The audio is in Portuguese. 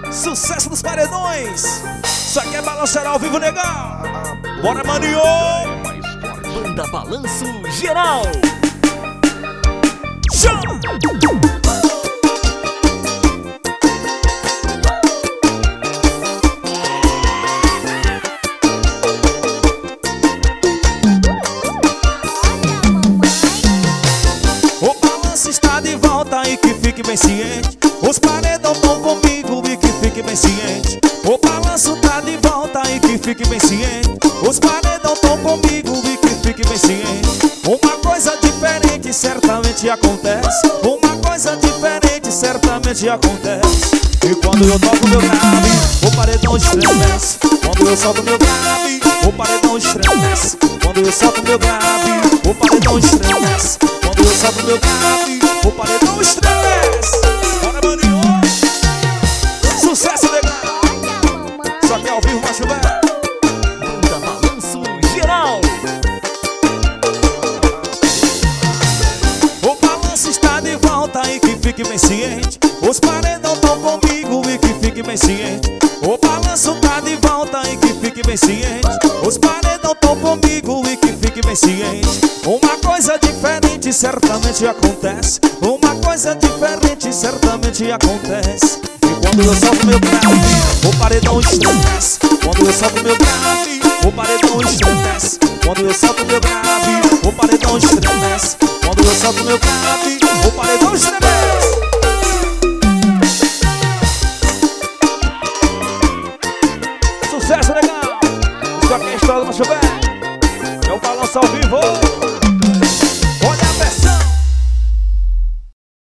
Sucesso dos paredões. Só quer balançar ao vivo, negão. Bora, maninho. Banda Balanço Geral. Chama. O balanço está de volta e que fique bem ciente. Os paredão tão comigo e que fique bem ciente. O balanço tá de volta e que fique bem ciente. Os paredão tão comigo e que fique bem ciente. Uma coisa diferente certamente acontece. Uma coisa diferente certamente acontece. E quando eu toco meu grave, o paredão estremece. Quando eu solto meu grave, o paredão estremece. Quando eu solto meu grave, o paredão estremece. Quando eu solto meu grave, o paredão estremece. Bora, maninho. Sucesso, legal. Só que ao vivo, macho velho. Banda Balanço Geral. O balanço está de volta e que fique bem ciente. Os paredão tão comigo e que fique bem ciente. O balanço tá de volta e que fique bem ciente. Os paredão tão comigo e que fique bem ciente. Uma coisa diferente certamente acontece. Uma coisa diferente certamente acontece. E quando eu solto meu grave, o paredão estremece. Quando eu solto meu grave, o paredão estremece. Quando eu solto meu grave, o paredão estremece. Quando eu solto meu grave, o paredão estremece.